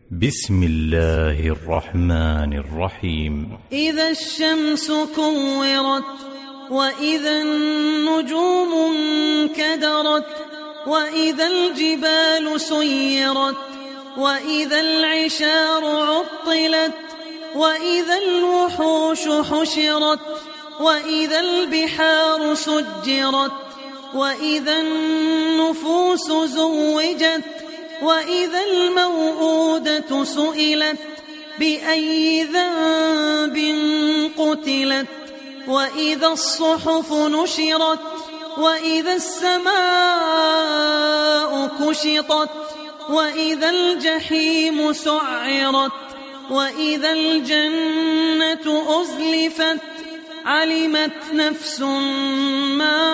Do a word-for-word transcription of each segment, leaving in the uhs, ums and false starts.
بسم الله الرحمن الرحيم. إذا الشمس كورت وإذا النجوم انكدرت وإذا الجبال سيرت وإذا العشار عطلت وإذا الوحوش حشرت وإذا البحار سجرت وإذا النفوس زوجت وإذا الموءودة سئلت بأي ذنب قتلت وإذا الصحف نشرت وإذا السماء كشطت وإذا الجحيم سعرت وإذا الجنة أزلفت علمت نفس ما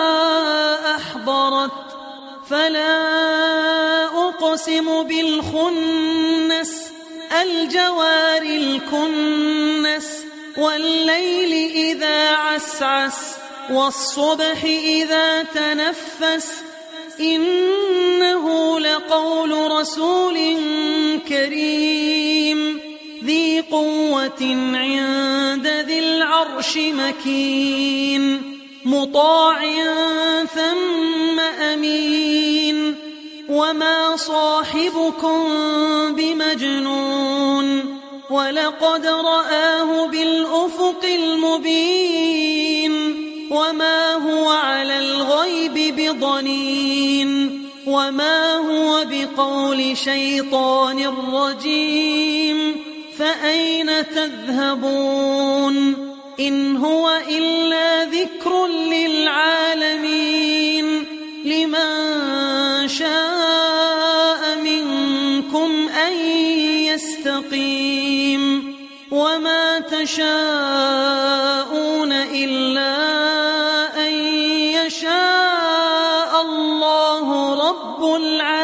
أحضرت فلا أقسم بالخنس الجوار الكنس والليل إذا عسعس والصبح إذا تنفس إنه لقول رسول كريم ذي قوة عند ذي العرش مكين مطاع ثم أمين وما صاحبكم بمجنون ولقد رآه بالأفق المبين وما هو على الغيب بضنين وما هو بقول شيطان رجيم فأين تذهبون إن هو إلا ذكر للعالمين لمن شاء منكم أن يستقيم وما تشاءون إلا أن يشاء الله رب العالمين.